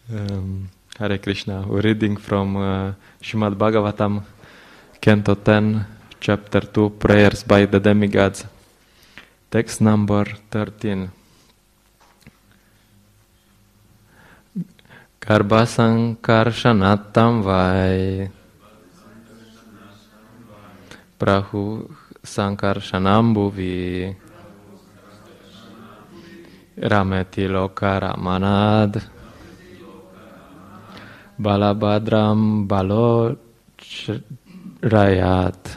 Hare Krishna. We're reading from Srimad Bhagavatam, Canto 10, Chapter 2, Prayers by the Demigods. Text number 13. Garbha Sankarsanatam Vai Prahu Sankarshanam Bhuvi Rameti Loka Ramanad Balabhadram Balochrayat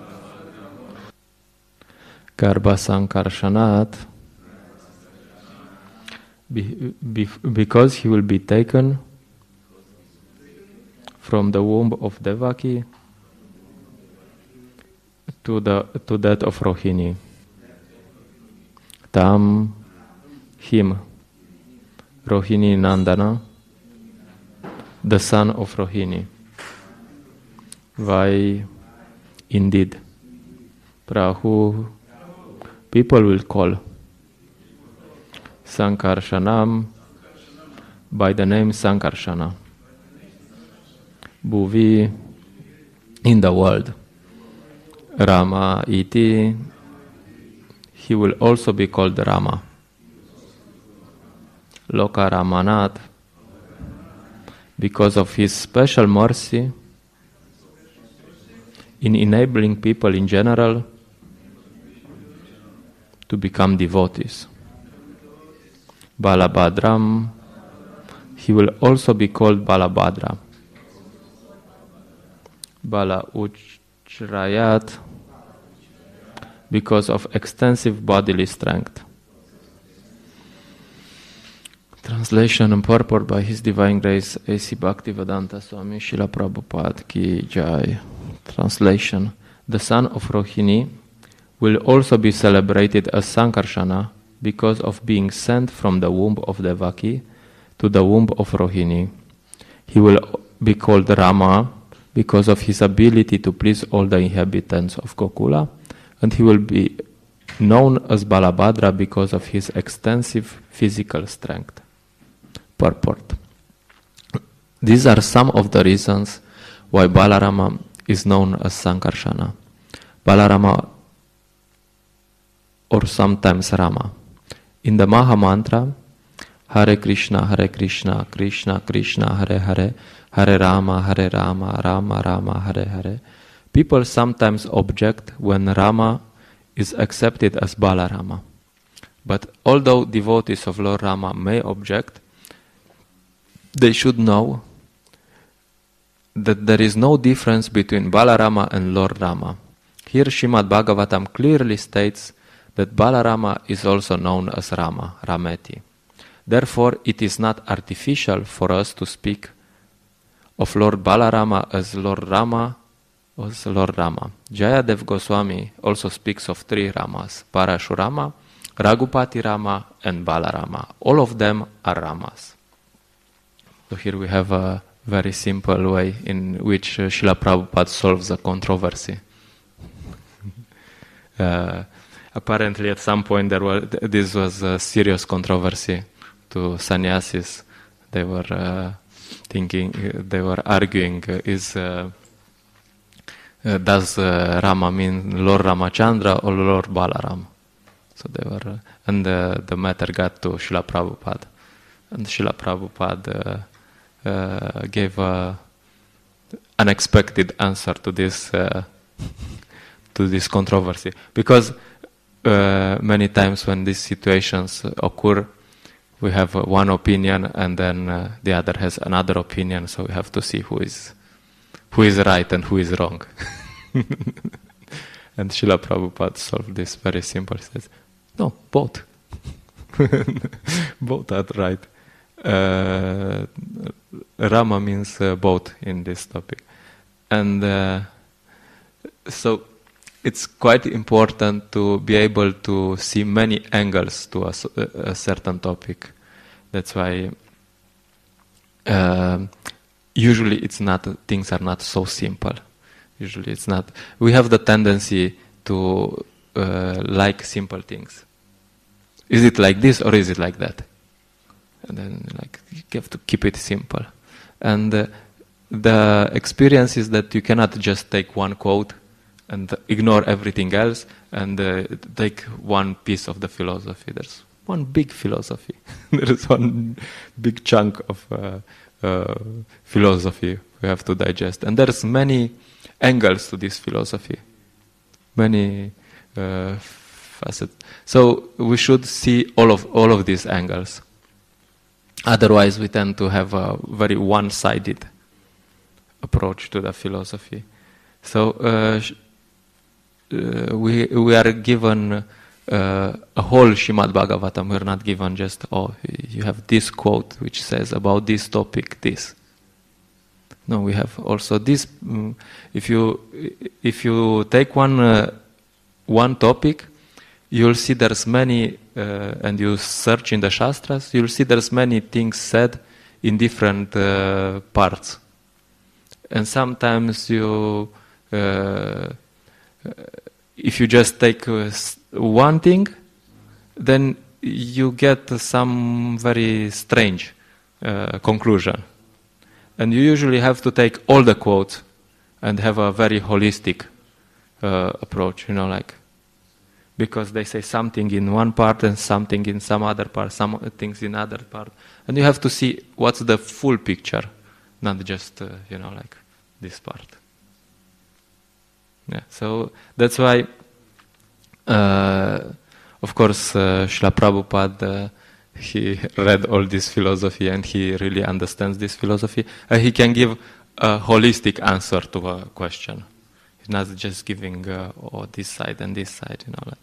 Garbha Sankarshanat, because he will be taken from the womb of Devaki to that of Rohini. Tam, him, Rohini Nandana, the son of Rohini. Vai, indeed, Prahu, people will call Sankarshanam by the name Sankarshana. Bhuvi, in the world. Rama iti, he will also be called Rama. Loka Ramanat, because of his special mercy in enabling people in general to become devotees. Balabhadram, he will also be called Balabhadra. Bala Uchrayat, because of extensive bodily strength. Translation and purport by His Divine Grace A.C. Bhaktivedanta Swami Srila Prabhupada Ki Jai. Translation. The son of Rohini will also be celebrated as Sankarshana because of being sent from the womb of Devaki to the womb of Rohini. He will be called Rama because of his ability to please all the inhabitants of Gokula, and he will be known as Balabhadra because of his extensive physical strength. Purport. These are some of the reasons why Balarama is known as Sankarshana. Balarama, or sometimes Rama. In the Maha Mantra, Hare Krishna, Krishna Krishna, Hare Hare, Hare Rama, Rama Rama, Hare Hare. People sometimes object when Rama is accepted as Balarama. But although devotees of Lord Rama may object, they should know that there is no difference between Balarama and Lord Rama. Here Srimad Bhagavatam clearly states that Balarama is also known as Rama, Rameti. Therefore, it is not artificial for us to speak of Lord Balarama as Lord Rama. Jayadev Goswami also speaks of three Ramas, Parashurama, Raghupati Rama, and Balarama. All of them are Ramas. So here we have a very simple way in which Srila Prabhupada solves a controversy. Apparently at some point this was a serious controversy to sannyasis. They were arguing, does Rama mean Lord Ramachandra or Lord Balaram? So they were, and the matter got to Srila Prabhupada. And Srila Prabhupada gave an unexpected answer to this controversy. Because many times when these situations occur, we have one opinion and then the other has another opinion, so we have to see who is right and who is wrong. And Srila Prabhupada solved this very simple. He says, no, both. Both are right. Rama means both in this topic. And so it's quite important to be able to see many angles to a certain topic. That's why usually things are not so simple. Usually it's not. We have the tendency to like simple things. Is it like this or is it like that? And then You have to keep it simple. And the experience is that you cannot just take one quote and ignore everything else and take one piece of the philosophy. There's one big philosophy. There is one big chunk of philosophy we have to digest. And there's many angles to this philosophy. Many facets. So we should see all of these angles. Otherwise, we tend to have a very one-sided approach to the philosophy. So we are given a whole Srimad Bhagavatam. We're not given just, you have this quote which says about this topic this. No, we have also this. If you take one topic, you'll see there's many, and you search in the Shastras, you'll see there's many things said in different parts. And sometimes if you just take one thing, then you get some very strange conclusion. And you usually have to take all the quotes and have a very holistic approach, because they say something in one part and something in some other part, some things in other part. And you have to see what's the full picture, not just, this part. Yeah, so that's why, of course, Srila Prabhupada, he read all this philosophy and he really understands this philosophy. He can give a holistic answer to a question. He's not just giving this side and this side,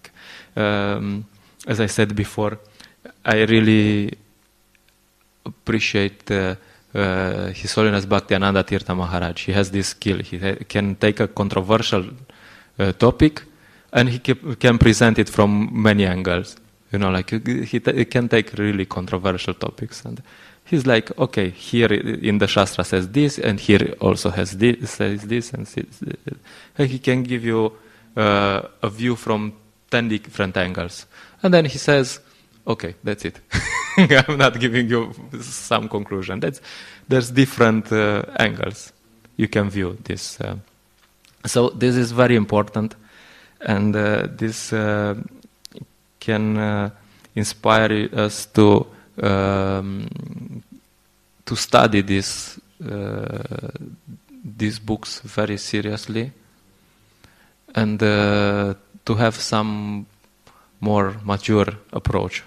as I said before, I really appreciate His Holiness Bhaktiananda Tirtha Maharaj. He has this skill. He can take a controversial topic and he can present it from many angles. He can take really controversial topics, and he's like, okay, here in the Shastra says this, and here also says this, and he can give you a view from 10 different angles, and then he says, okay, that's it. I'm not giving you some conclusion. There's different angles you can view this. So this is very important, and this can inspire us to study these books very seriously, and to have some more mature approach,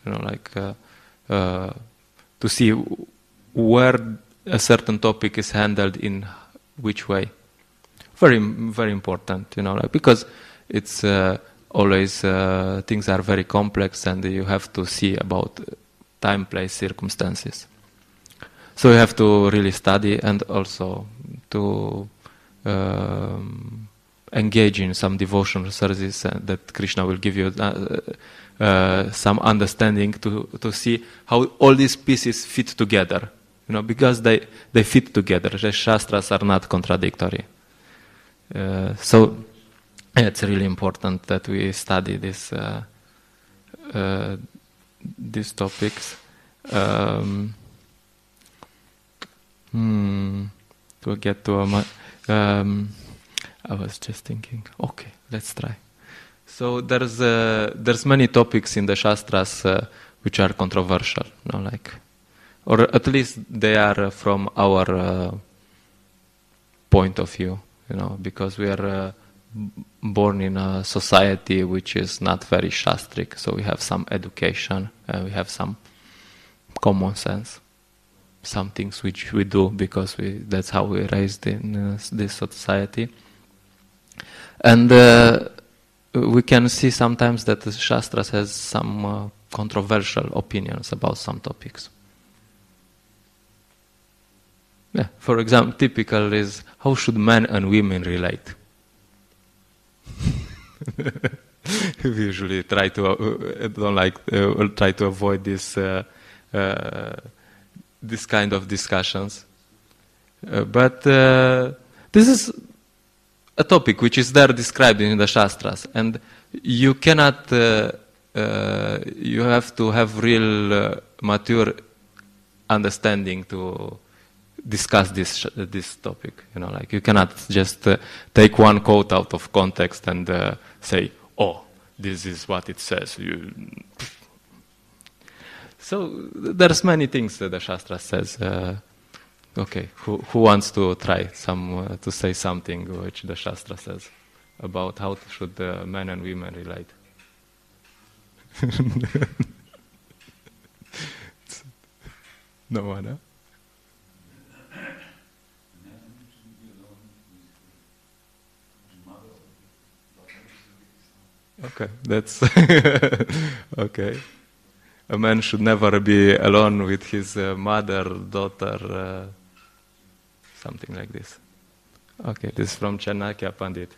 to see where a certain topic is handled in which way. Very, very important, because it's always things are very complex, and you have to see about time, place, circumstances. So you have to really study and also to engage in some devotional services that Krishna will give you some understanding to see how all these pieces fit together. Because they fit together. The Shastras are not contradictory. So it's really important that we study these topics. To get to I was just thinking. Okay, let's try. So there's many topics in the Shastras which are controversial, or at least they are from our point of view, because we are born in a society which is not very Shastric, so we have some education, we have some common sense, some things which we do because that's how we raised in this society. And we can see sometimes that the Shastras has some controversial opinions about some topics. Yeah, for example, typical is how should men and women relate? We usually try to try to avoid this kind of discussions, but this is a topic which is there described in the Shastras, and you cannot. You have to have real mature understanding to discuss this topic. Like you cannot just take one quote out of context and say, "Oh, this is what it says." So there's many things that the Shastra says. Okay, who wants to try to say something which the Shastra says about how should men and women relate? No one, huh? Okay, that's okay. A man should never be alone with his mother, daughter, something like this. Okay, this is from Chanakya Pandit.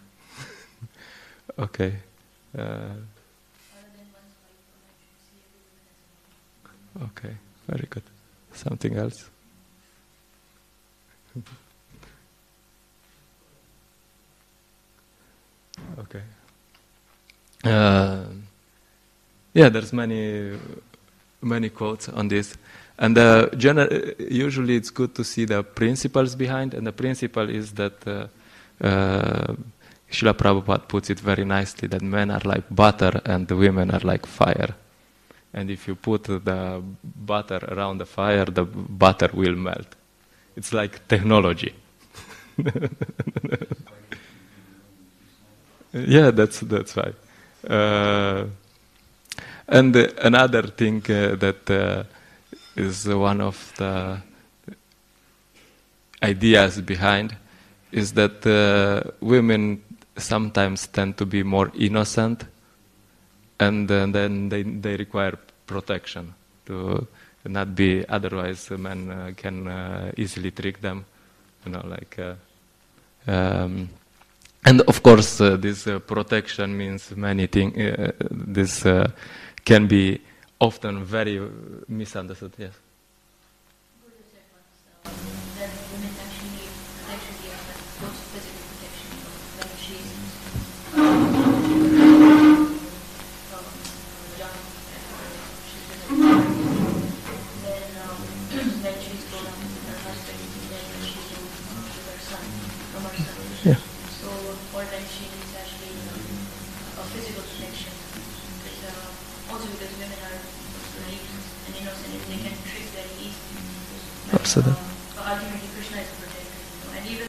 Okay. Okay, very good. Something else? Okay. Yeah, there's many quotes on this, and usually it's good to see the principles behind. And the principle is that Srila Prabhupada puts it very nicely that men are like butter and the women are like fire. And if you put the butter around the fire, the butter will melt. It's like technology. Yeah, that's right. And another thing that is one of the ideas behind is that women sometimes tend to be more innocent, and then they require protection to not be, otherwise men can easily trick them, and of course this protection means many things. This can be often very misunderstood. Yes. That women actually need protection here, but also physical protection, like she's from young, then she's grown up with her husband, and then she's with her son, from her son. Yeah. So for them she needs actually a physical protection. Also because women are naive and innocent, and they can trick very easily. Absolutely. Ultimately, Krishna is a protector, and even.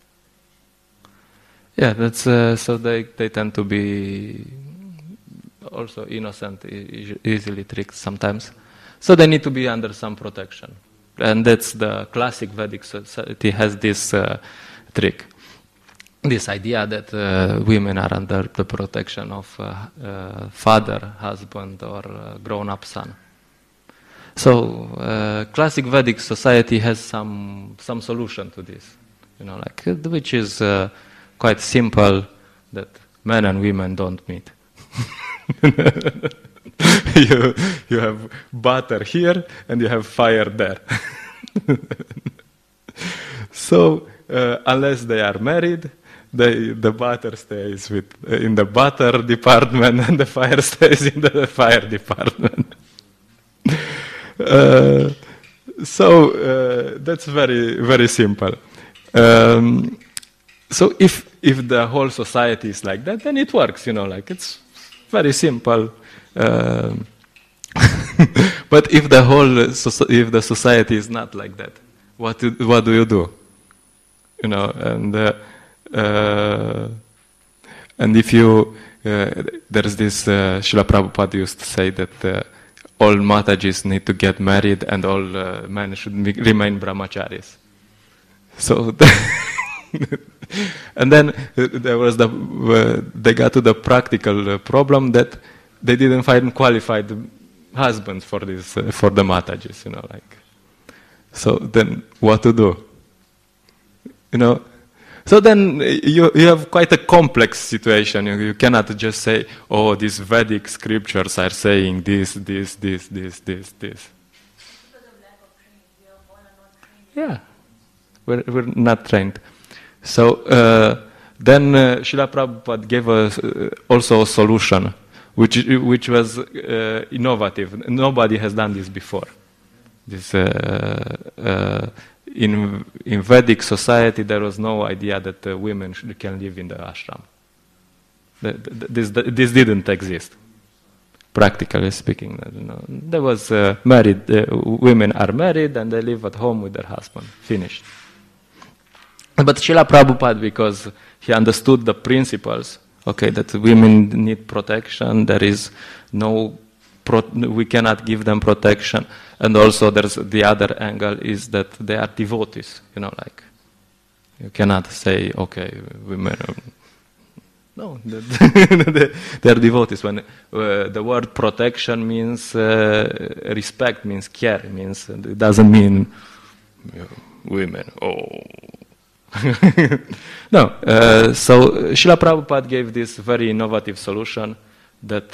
Yeah, that's so they tend to be also innocent, easily tricked sometimes. So they need to be under some protection, and that's the classic Vedic society has this trick, this idea that women are under the protection of father, husband, or grown-up son. So classic Vedic society has some solution to this, which is quite simple, that men and women don't meet. you have butter here and you have fire there. So unless they are married, the butter stays in the butter department and the fire stays in the fire department. So that's very, very simple. So if the whole society is like that, then it works, it's very simple. But if the society is not like that, what do you do? And if you there's this Srila Prabhupada used to say that all Matajis need to get married and all men should remain brahmacharis. So, and then there was they got to the practical problem that they didn't find qualified husbands for this for the Matajis, So then what to do? So then you have quite a complex situation. You cannot just say, "Oh, these Vedic scriptures are saying this." Because of lack of training, we are all not trained. Yeah, we're not trained. So then Srila Prabhupada gave us also a solution, which was innovative. Nobody has done this before. in Vedic society, there was no idea that women can live in the ashram. This didn't exist, practically speaking. There was married, women are married and they live at home with their husband, finished. But Srila Prabhupada, because he understood the principles, that women need protection, there is no, we cannot give them protection, and also there's the other angle is that they are devotees, you cannot say, women, no, they are devotees. When the word protection means respect, means care, it doesn't mean women, No, so Srila Prabhupada gave this very innovative solution that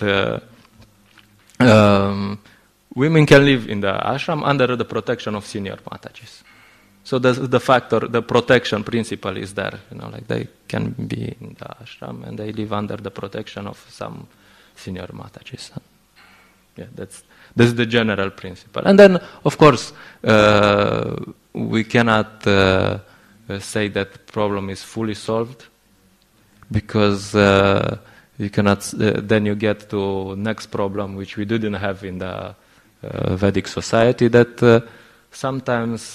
women can live in the ashram under the protection of senior Matajis. So the protection principle is there, they can be in the ashram and they live under the protection of some senior Matajis. Yeah, that's the general principle. And then, of course, we cannot say that problem is fully solved, because you cannot. Then you get to next problem, which we didn't have in the Vedic society, that sometimes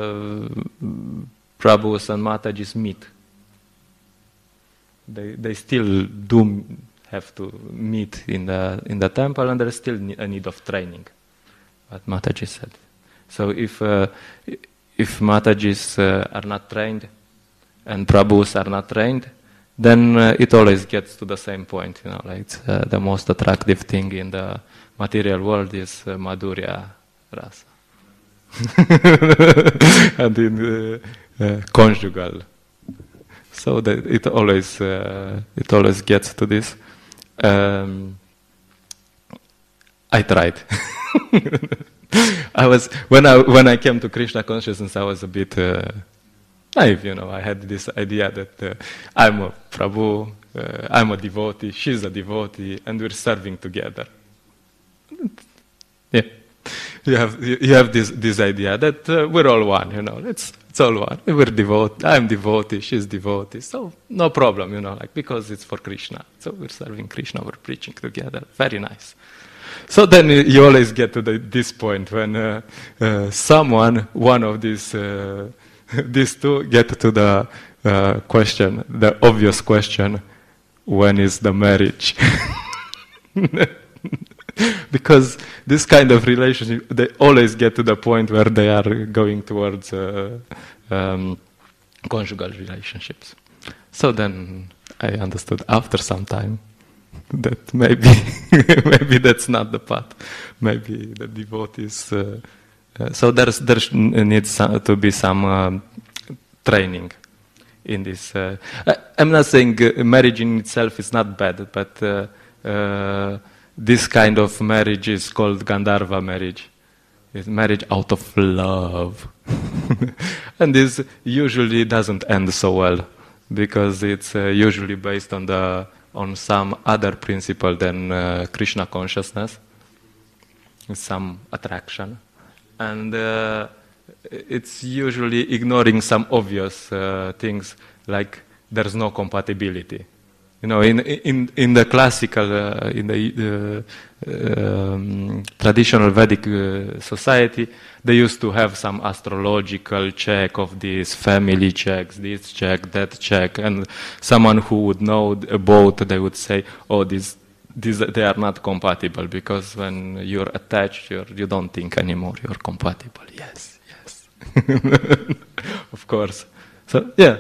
Prabhus and Matajis meet. They still do have to meet in the temple, and there is still a need of training. What Mataji said. So if Matajis are not trained and Prabhus are not trained, then it always gets to the same point. The most attractive thing in the material world is Madhurya Rasa. And in conjugal. So that it always gets to this. I tried. When I came to Krishna consciousness, I was a bit naive. I had this idea that I'm a Prabhu, I'm a devotee, she's a devotee, and we're serving together. Yeah, you have this idea that we're all one. It's all one. We're devotee. I'm devotee. She's devotee. So no problem. Because it's for Krishna. So we're serving Krishna. We're preaching together. Very nice. So then you always get to this point when one of these two get to the question, the obvious question: when is the marriage? Because this kind of relationship, they always get to the point where they are going towards conjugal relationships. So then I understood after some time that maybe that's not the path. Maybe the devotees. So there needs to be some training in this. I'm not saying marriage in itself is not bad, but this kind of marriage is called Gandharva marriage. It's marriage out of love. And this usually doesn't end so well, because it's usually based on some other principle than Krishna consciousness, some attraction. And it's usually ignoring some obvious things, like there's no compatibility. In the classical, in the traditional Vedic society, they used to have some astrological check of these family checks, this check, that check, and someone who would know both, they would say, these they are not compatible, because when you're attached, you don't think anymore, you're compatible. Yes. Of course. So, yeah.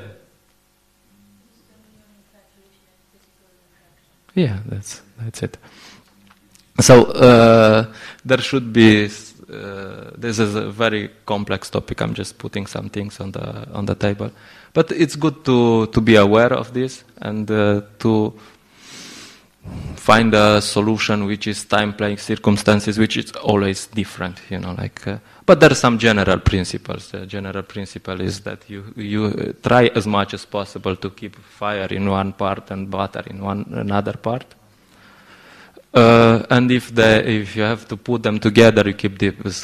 Yeah, that's it. So there should be. This is a very complex topic. I'm just putting some things on the table, but it's good to be aware of this and to find a solution which is time-playing circumstances, which is always different. But there are some general principles. The general principle is that you try as much as possible to keep fire in one part and butter in another part. And if you have to put them together, you keep this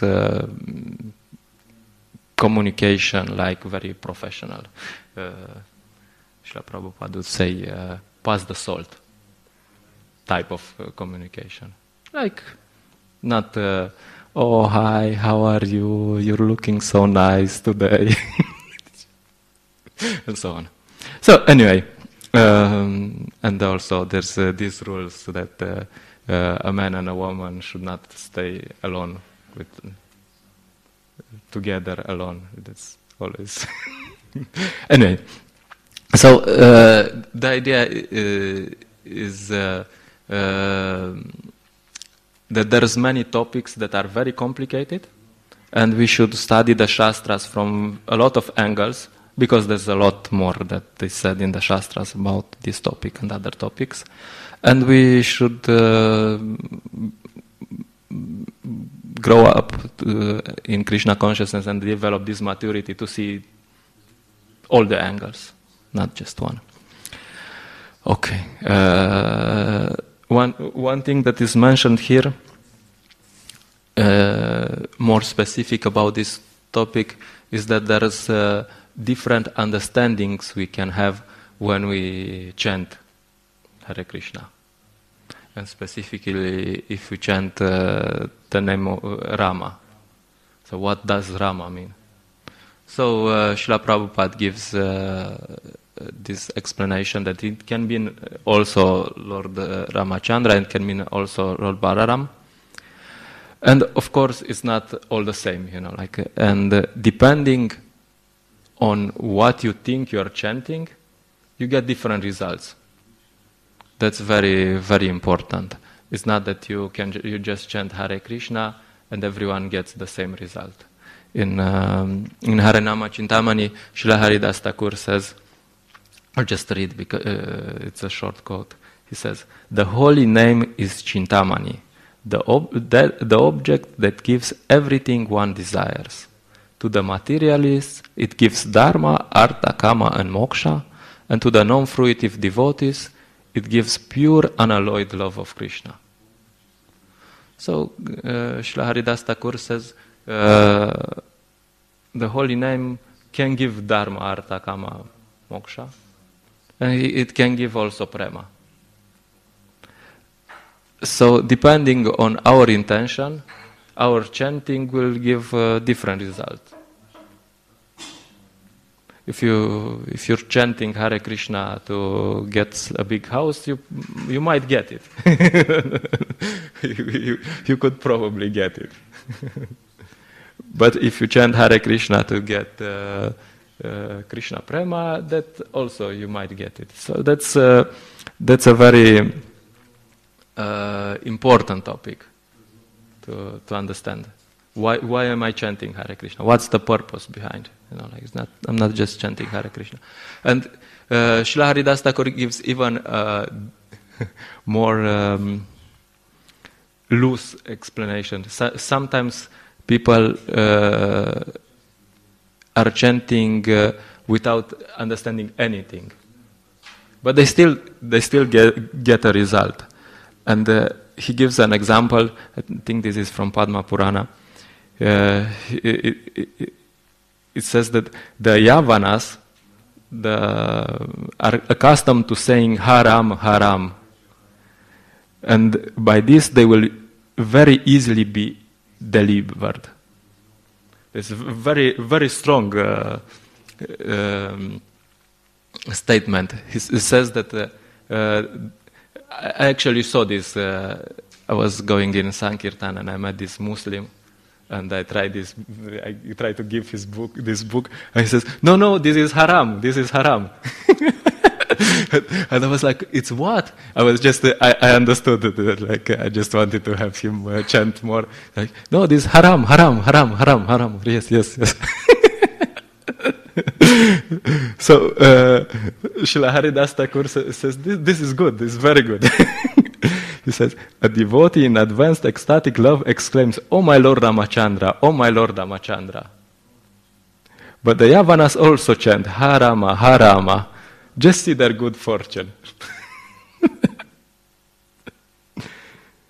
communication like very professional. Srila Prabhupada would say, pass the salt type of communication. Like, not, oh, hi, how are you? You're looking so nice today. And so on. So, anyway, and also there's these rules that a man and a woman should not stay alone together alone. That's always anyway. So the idea is that there's many topics that are very complicated, and we should study the Shastras from a lot of angles, because there's a lot more that is said in the Shastras about this topic and other topics. And we should grow up in Krishna consciousness and develop this maturity to see all the angles, not just one. Okay. One thing that is mentioned here, more specific about this topic, is that there is different understandings we can have when we chant Hare Krishna. And specifically, if we chant the name of Rama. So what does Rama mean? So Srila Prabhupada gives this explanation that it can mean also Lord Ramachandra, and can mean also Lord Balaram. And of course, it's not all the same, and depending on what you think you are chanting, you get different results. That's very, very important. It's not that you just chant Hare Krishna and everyone gets the same result. In Harinama Chintamani, Srila Haridas Thakur says, I'll just read because it's a short quote. He says, "The holy name is Chintamani, the object that gives everything one desires. To the materialists, it gives dharma, artha, kama, and moksha, and to the non-fruitive devotees, it gives pure, unalloyed love of Krishna." So, Srila Haridas Thakur says, the holy name can give dharma, artha, kama, moksha, and it can give also prema. So, depending on our intention, our chanting will give a different result. If you're chanting Hare Krishna to get a big house, you might get it. you could probably get it. But if you chant Hare Krishna to get Krishna Prema, that also you might get it. So that's a very important topic to understand. Why am I chanting Hare Krishna? What's the purpose behind? I'm not just chanting Hare Krishna. And Srila Haridas Thakur gives even more loose explanation. Sometimes people are chanting without understanding anything, but they still get a result. And he gives an example. I think this is from Padma Purana. It says that the Yavanas are accustomed to saying haram, haram. And by this they will very easily be delivered. It's a very, very strong statement. He says that I actually saw this. I was going in Sankirtan and I met this Muslim. And I tried to give this book, and he says, "No, this is haram. This is haram." And I was like, "It's what?" I understood that. Like, I just wanted to have him chant more. Like, "No, this is haram, haram, haram, haram, haram." Yes. So Srila Haridas Thakur says, "This is good. This is very good." He says, "A devotee in advanced ecstatic love exclaims, 'Oh my Lord Ramachandra, oh my Lord Ramachandra.' But the Yavanas also chant, 'Harama, Harama.' Just see their good fortune."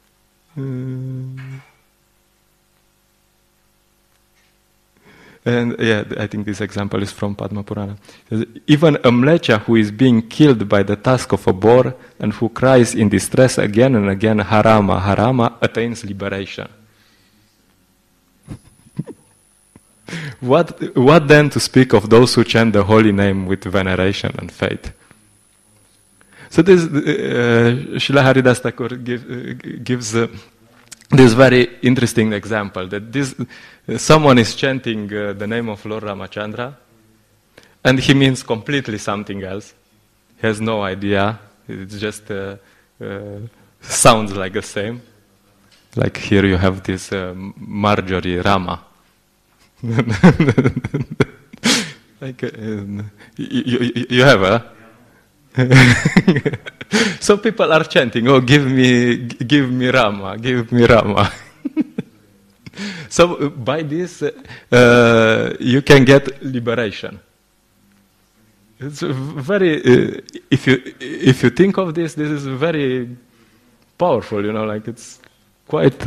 And yeah, I think this example is from Padma Purana. Even a mlecha who is being killed by the tusk of a boar and who cries in distress again and again, Harama, Harama, attains liberation. What then to speak of those who chant the holy name with veneration and faith? So this, Srila Haridas Thakur gives this very interesting example, that someone is chanting the name of Lord Ramachandra, and he means completely something else. He has no idea. It just sounds like the same. Like here you have this Marjorie Rama. Like you have a. So people are chanting, "Oh, give me Rama, give me Rama." So by this, you can get liberation. It's very. If you think of this is very powerful. Like it's quite.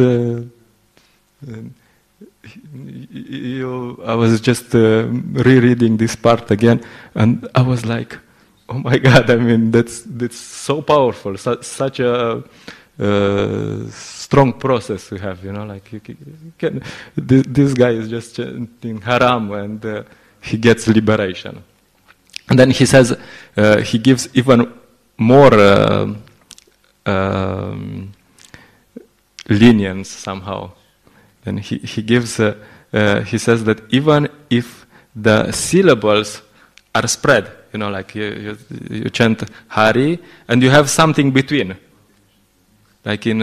I was just rereading this part again, and I was like, "Oh my God!" I mean, that's so powerful. Such a strong process we have. Like you can. This guy is just chanting Haram, and he gets liberation. And then he says he gives even more lenience somehow. And he gives, he says that even if the syllables are spread, like you chant Hari, and you have something between. Like he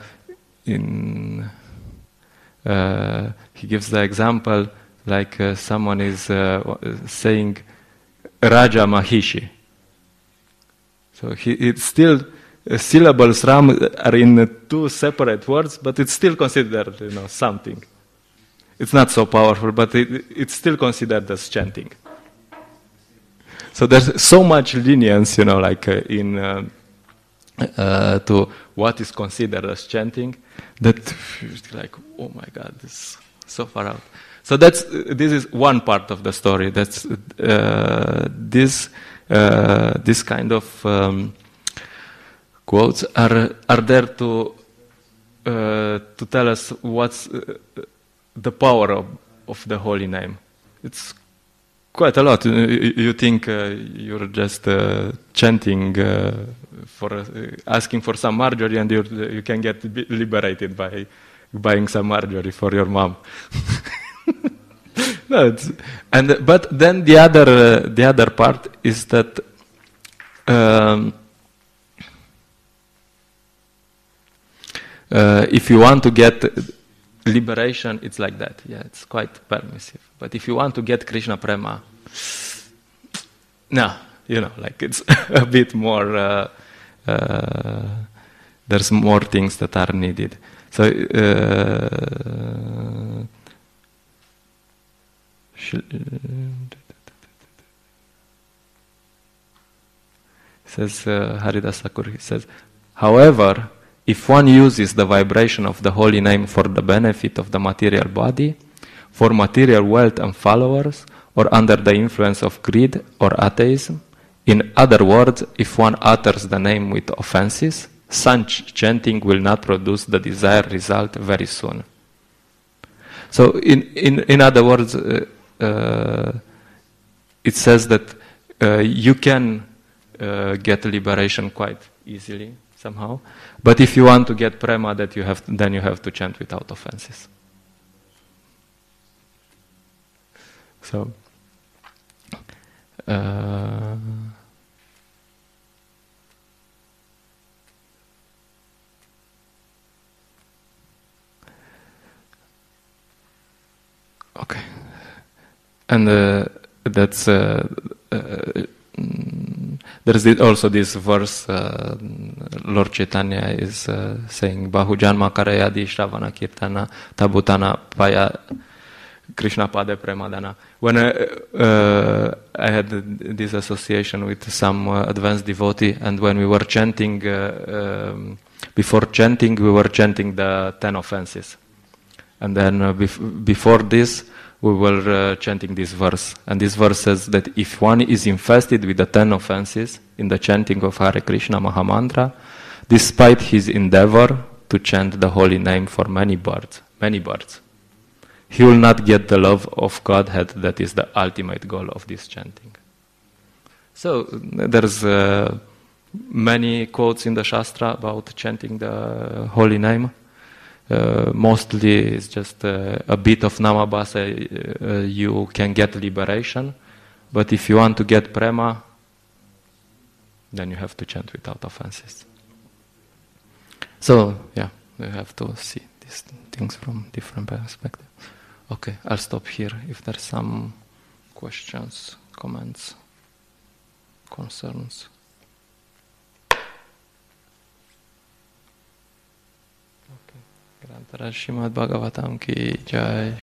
gives the example, like someone is saying Raja Mahishi. So it's still... syllables Ram are in two separate words, but it's still considered, something. It's not so powerful, but it's still considered as chanting. So there's so much lenience, like in to what is considered as chanting, that it's like, oh my God, this is so far out. So this is one part of the story. That's this kind of quotes are there to tell us what's the power of the holy name. It's quite a lot. You think you're just chanting for asking for some Marjorie, and you can get liberated by buying some Marjorie for your mom. No, but then the other part is that. If you want to get liberation, it's like that. Yeah, it's quite permissive. But if you want to get Krishna Prema, no, like it's a bit more, there's more things that are needed. So, says Haridas Thakur, he says, however, if one uses the vibration of the holy name for the benefit of the material body, for material wealth and followers, or under the influence of greed or atheism, in other words, if one utters the name with offenses, such chanting will not produce the desired result very soon. So, in other words, it says that you can get liberation quite easily. Somehow, but if you want to get prema, then you have to chant without offenses. So, okay, and that's. There's also this verse, Lord Chaitanya is saying, Bahujanma Karayadi Shravana Kirtana Tabutana Paya Krishna Pade Premadana. When I had this association with some advanced devotee, and when we were chanting, before chanting, we were chanting the 10 offenses. And then before this, we were chanting this verse. And this verse says that if one is infested with the 10 offenses in the chanting of Hare Krishna Mahamantra, despite his endeavor to chant the holy name for many births, he will not get the love of Godhead that is the ultimate goal of this chanting. So there's many quotes in the Shastra about chanting the holy name. Mostly it's just a bit of Namabhasa, you can get liberation. But if you want to get prema, then you have to chant without offenses. So, yeah, you have to see these things from different perspectives. Okay, I'll stop here if there's some questions, comments, concerns. Okay. Grantara Srimad Bhagavatam ki jai.